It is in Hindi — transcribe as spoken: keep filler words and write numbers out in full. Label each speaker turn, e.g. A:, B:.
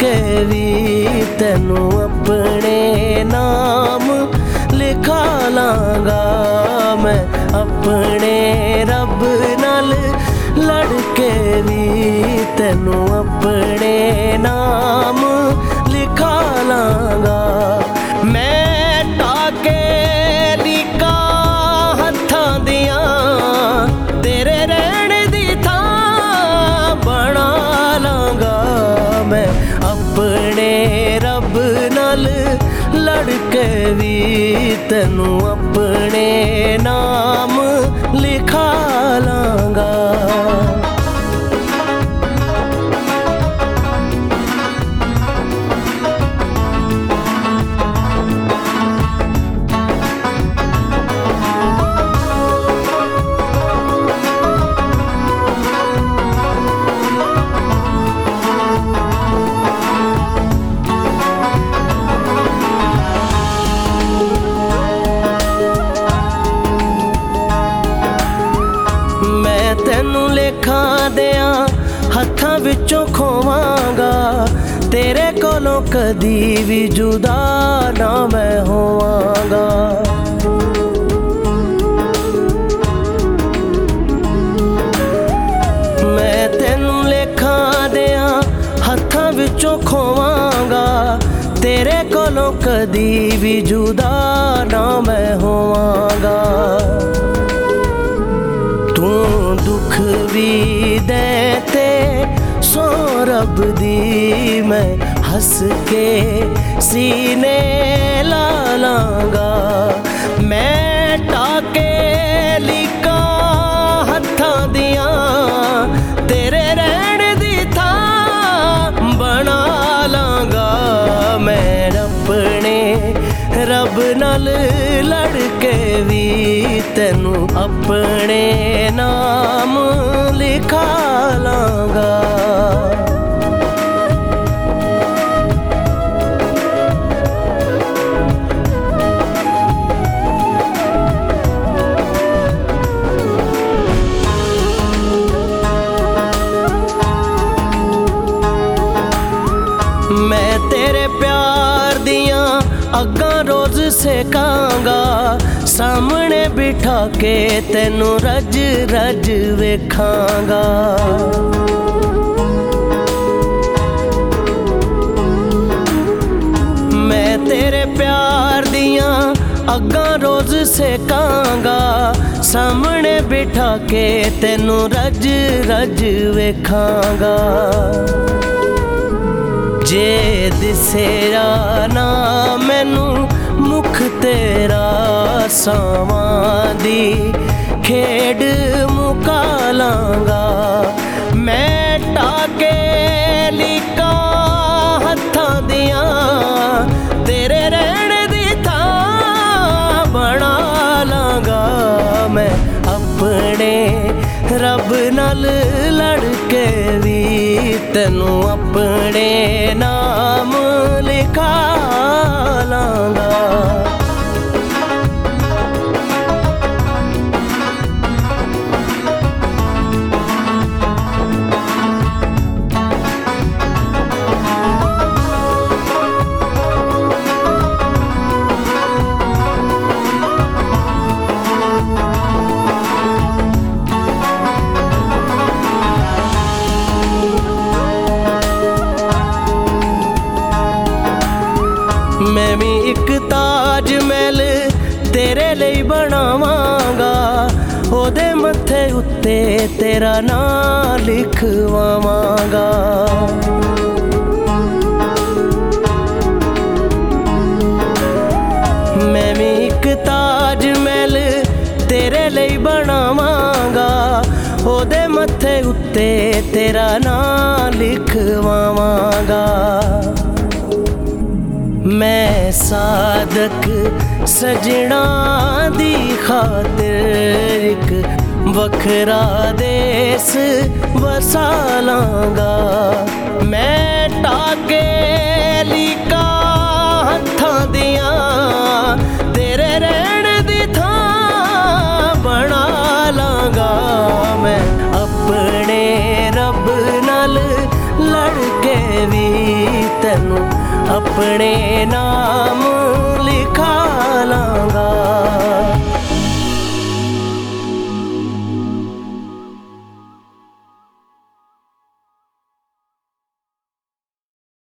A: के भी तेनू अपने नाम लिखा लांगा। मैं अपने रब नाल लड़ के भी तेनू अपने नाम लिखा लांगा। मैं टाके लीका हत्थां दियां तेरे रहण दी थां बना लांगा। मैं अपने रब नाल लड़ के भी तेनू अपने नाम लिखा लांगा। तेनू लेखा दिया हत्थां विचों खोवांगा। तेरे कोलों कदी भी जुदा ना मैं होवांगा। मैं तेनू लेखा दिया हत्थां विचों खोवांगा। तेरे कोलों कदी भी जुदा ना मैं होवांगा। तू दुख भी दे ते सो रब दी मैं हंस के सीने ला लांगा। मैं टाके लीका हत्थां दियां तेरे रहण दी थां बना लांगा। मैं अपने रब नाल लड़ के भी तेनू अपने नाम लिखा लांगा। मैं तेरे प्यार दियां अग्गां रोज सेकांगा। सामने बिठा के तेनू रज रज वेखांगा। मैं तेरे प्यार दियां अग्गां रोज सेकांगा। सामने बिठा के तेनू रज रज वेखांगा। जे दिसेरा ना मैनू मुख तेरा सावां दी खेड मुका लांगा। मैं टाके लीका हत्थां दियां तेरे रहण दी थां बना लांगा। मैं अपने रब नाल लड़ के भी तेनू अपने नाम लिखा लांगा। मैं भी एक ताज महल तेरे लिए बनावांगा। ओदे मत्थे उत्ते तेरा नाम लिखवावांगा। मैं भी एक ताज महल तेरे लिए बनावांगा। ओदे मत्थे उत्ते तेरा नाम लिखवावांगा। मैं सादक सजना दी खातिर एक वखरा देस वसा लांगा। मैं टाके लीका हत्थां दियां तेरे रहण दी थां बना लांगा। मैं अपने रब नाल लड़ के भी ਤੈਨੂੰ ਆਪਣੇ ਨਾਮ ਲਿਖਾ ਲਾਂਗਾ।